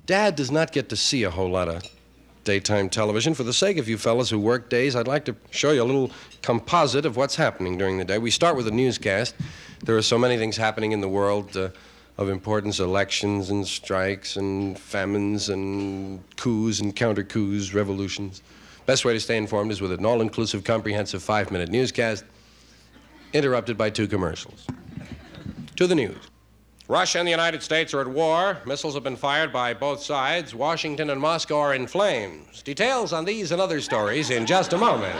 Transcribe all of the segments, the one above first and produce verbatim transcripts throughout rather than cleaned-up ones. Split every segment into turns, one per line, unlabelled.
Dad does not get to see a whole lot of daytime television. For the sake of you fellas who work days, I'd like to show you a little composite of what's happening during the day. We start with a newscast. There are so many things happening in the world uh, of importance, elections and strikes and famines and coups and counter-coups, revolutions. Best way to stay informed is with an all-inclusive, comprehensive five-minute newscast, interrupted by two commercials. To the news. Russia and the United States are at war. Missiles have been fired by both sides. Washington and Moscow are in flames. Details on these and other stories in just a moment.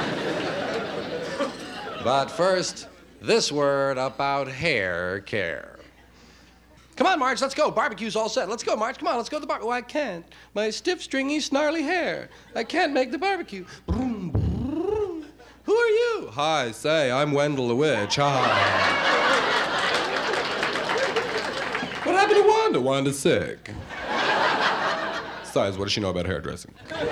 But first, this word about hair care. Come on, Marge, let's go. Barbecue's all set. Let's go, Marge. Come on, let's go to the barbecue. Oh, I can't. My stiff, stringy, snarly hair. I can't make the barbecue. Broom, broom. Who are you? Hi, say, I'm Wendell the Witch. Hi. What happened to Wanda? Wanda's sick. Besides, what does she know about hairdressing?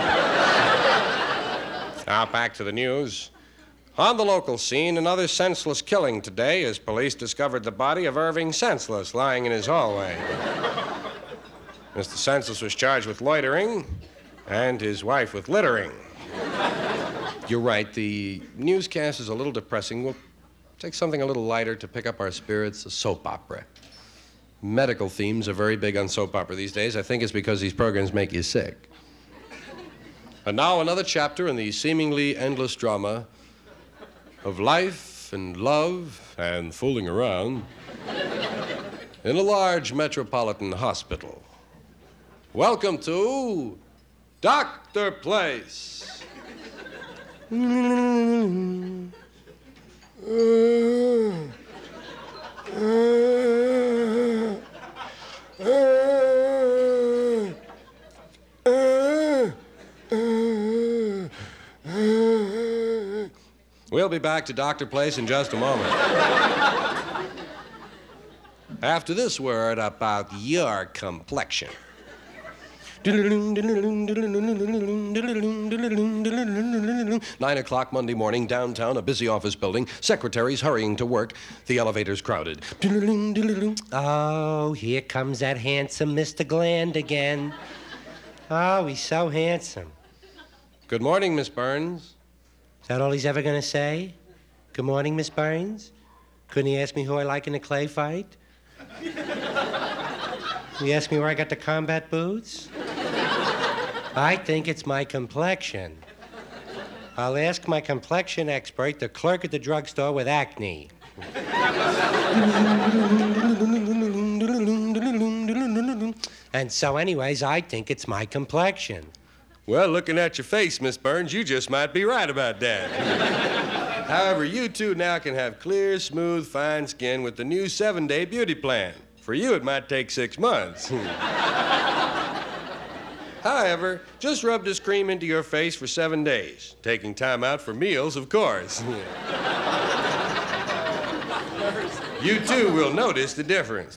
Now, back to the news. On the local scene, another senseless killing today as police discovered the body of Irving Senseless lying in his hallway. Mister Senseless was charged with loitering and his wife with littering. You're right, the newscast is a little depressing. We'll take something a little lighter to pick up our spirits, a soap opera. Medical themes are very big on soap opera these days. I think it's because these programs make you sick. And now another chapter in the seemingly endless drama of life and love and fooling around in a large metropolitan hospital. Welcome to Doctor Place. We'll be back to Doctor Place in just a moment. After this word about your complexion. Nine o'clock Monday morning, downtown, a busy office building. Secretaries hurrying to work. The elevator's crowded.
Oh, here comes that handsome Mister Gland again. Oh, he's so handsome.
Good morning, Miss Burns.
Is that all he's ever going to say? Good morning, Miss Burns. Couldn't he ask me who I like in a clay fight? He asked me where I got the combat boots? I think it's my complexion. I'll ask my complexion expert, the clerk at the drugstore with acne. And so anyways, I think it's my complexion.
Well, looking at your face, Miss Burns, you just might be right about that. However, you two now can have clear, smooth, fine skin with the new seven-day beauty plan. For you, it might take six months. However, just rub this cream into your face for seven days, taking time out for meals, of course. You too will notice the difference.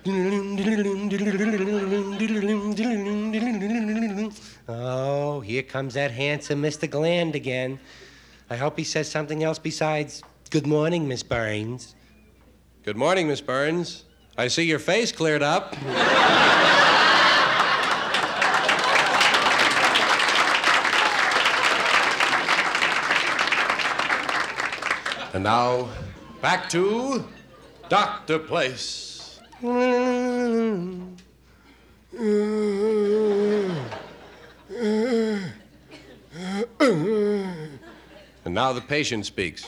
Oh, here comes that handsome Mister Gland again. I hope he says something else besides, good morning, Miss Burns.
Good morning, Miss Burns. I see your face cleared up. And now, back to Doctor Place. And now the patient speaks.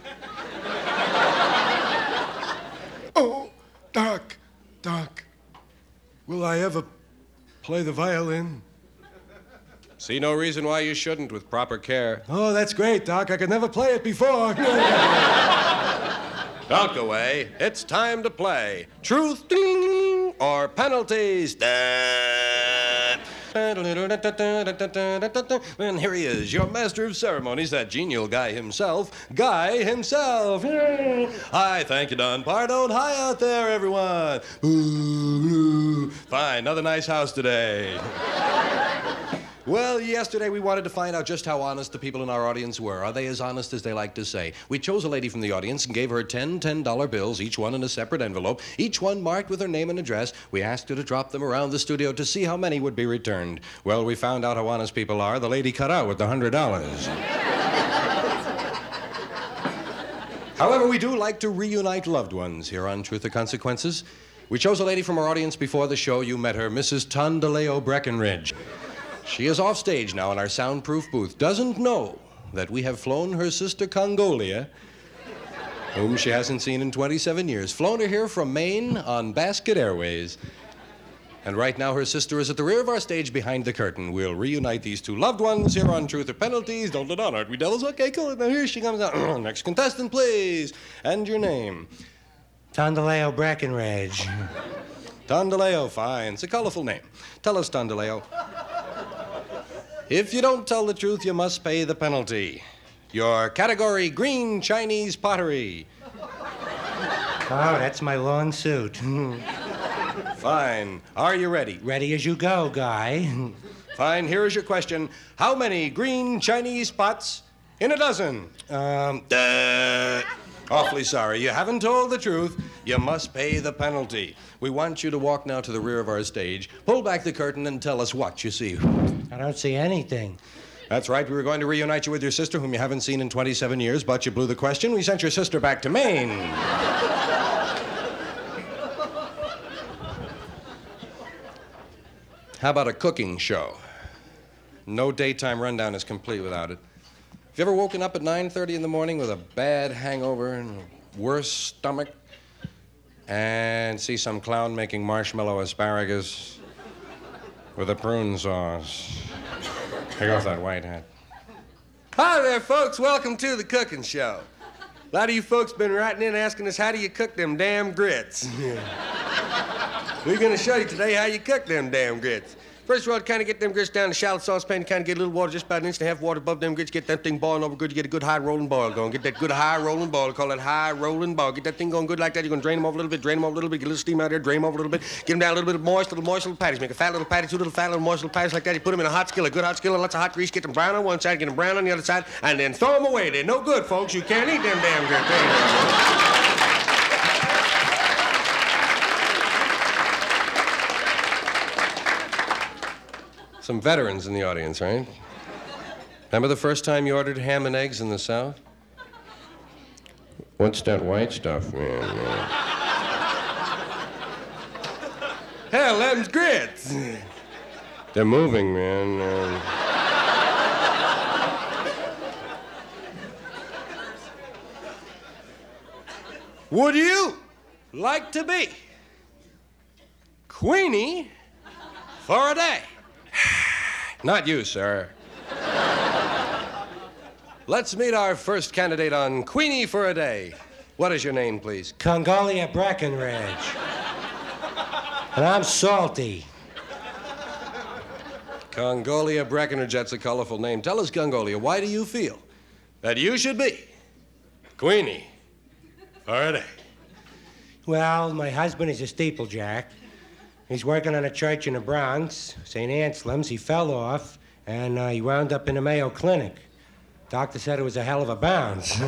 Oh, Doc, Doc, will I ever play the violin?
See no reason why you shouldn't with proper care.
Oh, that's great, Doc. I could never play it before.
Don't go away. It's time to play. Truth or penalties. And here he is, your master of ceremonies, that genial guy himself, Guy himself. Hi, thank you, Don Pardo. Hi out there, everyone. Fine, another nice house today.
Well, yesterday we wanted to find out just how honest the people in our audience were. Are they as honest as they like to say? We chose a lady from the audience and gave her ten ten-dollar bills, each one in a separate envelope, each one marked with her name and address. We asked her to drop them around the studio to see how many would be returned. Well, we found out how honest people are. The lady cut out with the one hundred dollars. However, we do like to reunite loved ones here on Truth or Consequences. We chose a lady from our audience before the show. You met her, Missus Tondaleo Breckenridge. She is off stage now in our soundproof booth. Doesn't know that we have flown her sister Congolia, whom she hasn't seen in twenty-seven years. Flown her here from Maine on Basket Airways. And right now her sister is at the rear of our stage behind the curtain. We'll reunite these two loved ones here on Truth or Penalties. Don't let on, aren't we, devils? Okay, cool. Now here she comes out. Next contestant, please. And your name?
Tondaleo Breckenridge.
Tondaleo, fine. It's a colorful name. Tell us, Tondaleo. If you don't tell the truth, you must pay the penalty. Your category, green Chinese pottery.
Oh, that's my lawn suit.
Fine. Are you ready?
Ready as you go, Guy.
Fine. Here is your question. How many green Chinese pots in a dozen?
Um,
Uh, awfully sorry. You haven't told the truth. You must pay the penalty. We want you to walk now to the rear of our stage, pull back the curtain, and tell us what you see.
I don't see anything.
That's right. We were going to reunite you with your sister, whom you haven't seen in twenty-seven years, but you blew the question. We sent your sister back to Maine. How about a cooking show? No daytime rundown is complete without it. Have you ever woken up at nine thirty in the morning with a bad hangover and a worse stomach and see some clown making marshmallow asparagus with a prune sauce? Take off that white hat. Hi there, folks. Welcome to the cooking show. A lot of you folks been writing in asking us, how do you cook them damn grits? We're going to show you today how you cook them damn grits. First of all, to kind of get them grits down in a shallow saucepan, kind of get a little water, just about an inch and a half water above them grits, get that thing boiling over good, you get a good high rolling boil going. Get that good high rolling boil, call that high rolling boil. Get that thing going good like that. You're going to drain them off a little bit, drain them off a little bit, get a little steam out there, drain them off a little bit, get them down a little bit moist, little moist little patties. Make a fat little patty, two little fat little moist little patties like that. You put them in a hot skillet, good hot skillet, lots of hot grease, get them brown on one side, get them brown on the other side, and then throw them away. They're no good, folks. You can't eat them damn grits. There you go. Some veterans in the audience, right? Remember the first time you ordered ham and eggs in the South? What's that white stuff, man? man? Hell, them's grits. They're moving, man. Uh... Would you like to be Queenie for a day? Not you, sir. Let's meet our first candidate on Queenie for a Day. What is your name, please?
Congolia Breckenridge. And I'm salty.
Congolia Breckenridge, that's a colorful name. Tell us, Congolia, why do you feel that you should be Queenie for a day?
Well, my husband is a steeplejack. He's working on a church in the Bronx, Saint Anselm's. He fell off, and uh, he wound up in a Mayo Clinic. Doctor said it was a hell of a bounce.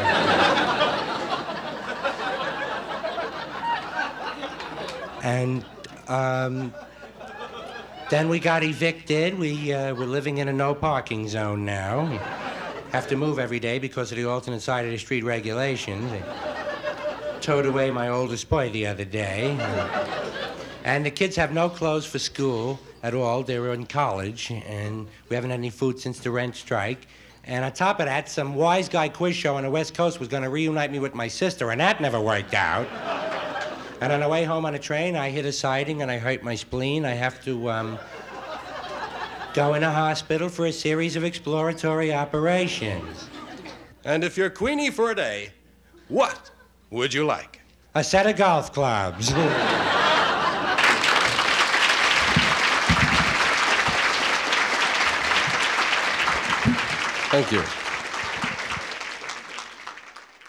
And um, then we got evicted. We uh, were living in a no parking zone now. Have to move every day because of the alternate side of the street regulations. They towed away my oldest boy the other day. And the kids have no clothes for school at all. They're in college, and we haven't had any food since the rent strike. And on top of that, some wise guy quiz show on the West Coast was going to reunite me with my sister, and that never worked out. And on the way home on the train, I hit a siding, and I hurt my spleen. I have to um, go in a hospital for a series of exploratory operations.
And if you're Queenie for a day, what would you like?
A set of golf clubs.
Thank you.